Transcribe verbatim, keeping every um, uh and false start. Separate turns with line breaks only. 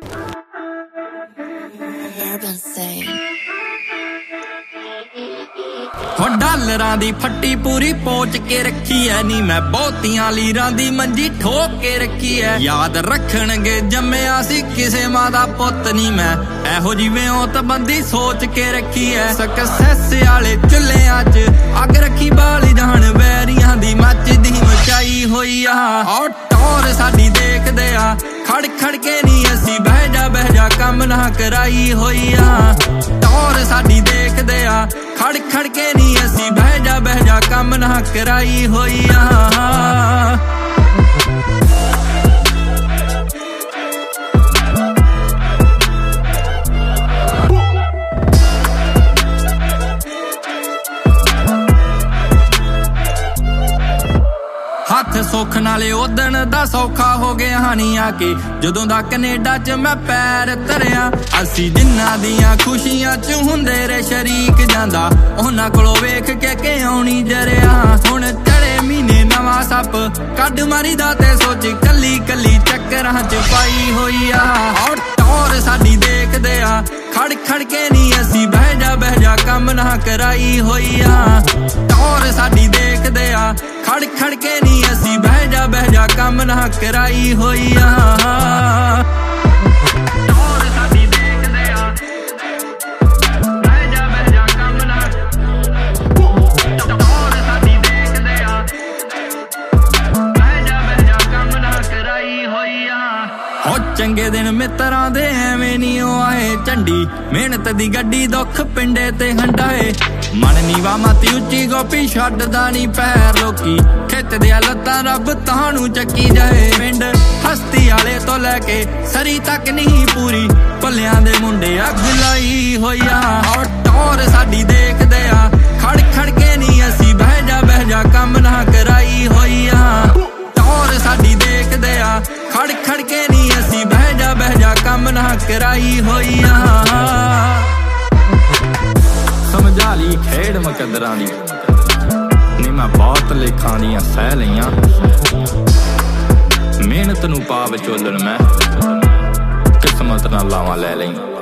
हो डालरां दी फट्टी पूरी पोच के रखी है नी मैं बहुतियां लीरां दी मंजी ठोक के रखी है। याद रखणगे जम्मिया सी किसे मां दा पुत्त नी मैं एहो जिवें औत बंदी सोच के रखी है। सक्सैस आले चुल्लियां च अग रखी बाली जान वैरियां दी मचदी मचाई होई आ। और टौर साडी देखदे आ खड़ खड़ के नी असी बह जा बह जा कम ना कराई होई आ। टौर साडी देखदे आ खड़ खड़ के नी असी बह जा बह जा कम ना कराई होई आ। हथ सुख नाले उदन दा सौखा हो गया हानी आके जदों दा कनेडा च मैं पैर धरिया। असी जिन्ना दियां खुशियां च हुंदे रे शरीक जांदा उन्हां कोलों वेख के के आउणी जरिया। हुण चढ़े महीने नवां सप कड मारी दा ते सोच कली कली चक्करां च पाई होई आ। और टौर साडी देखदे आ खड़ खड़ के नी असी बह जा बह जा कम ना कराई होई आ। टौर साडी देखदे आ खड़ खड़ के नी असी बह जा बह जा कम ना कराई होई आ। टौर साडी देखदे आ बह जा बह जा कम ना टौर साडी देखदे आ बह जा बह जा कम ना कराई होई आ। हो चंगे दिन मित्रां दे एवें नी ओ आए झंडी मेहनत दी गड्डी दुख पिंडे ते हंडाए। मन नीवा माती उच्ची गोपी छड्डदा नी पैर लोकी खित दिया लत्तां रब तानू चक्की जाए। पिंड हस्ती आले तो लैके सरी तक नहीं पूरी भलियां दे मुंडे अग लाई होई आ। और टौर साडी देखदे आ खड़ खड़ के नी असी बह जा बह जा कम ना कराई होई आ। टौर साडी देखदे आ खड़ खड़ के नी असी बह जा बह जा कम ना कराई होई आ। समझा ली खेड़ मुकद्दरां दी नी मैं बहुत लेखां दियां सह लईयां। मेहनत नूं पा विचोलण मैं किस्मत नाल लावां लै लईं।